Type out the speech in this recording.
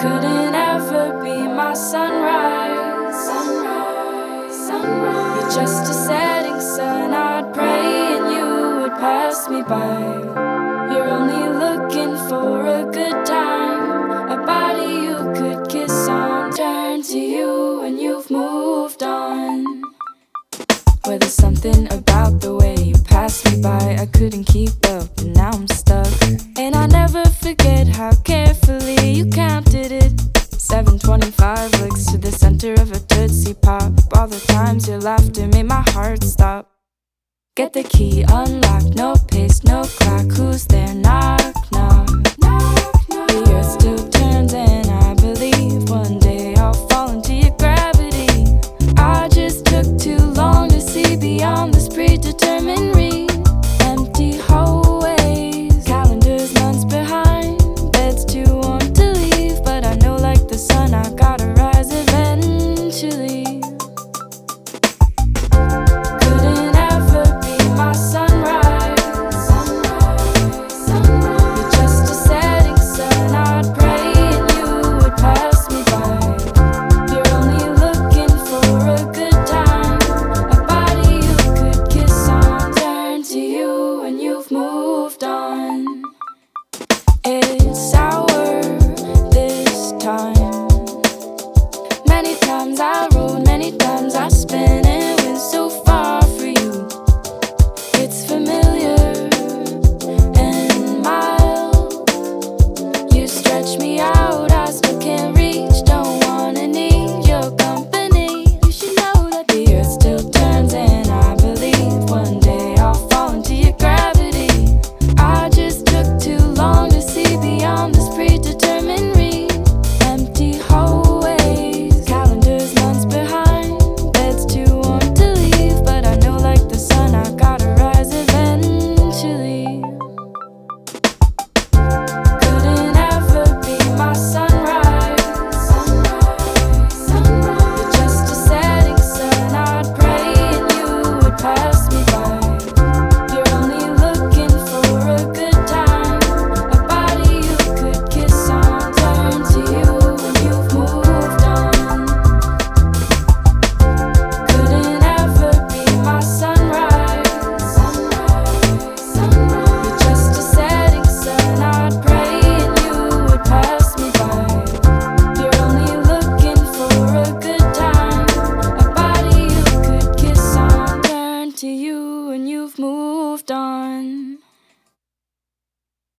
couldn't ever be my sunrise. You're just a setting sun. I'd pray and you would pass me by. You're only looking for a good time, a body you could kiss on. Turn to you when you've moved on. Well, there's something about the way you passed me by. I couldn't keep up, and now I'm stuck. And I never forget how carefully you counted it. 725 licks to the center of a Tootsie Pop. All the times your laughter made my heart stop. Get the key, unlock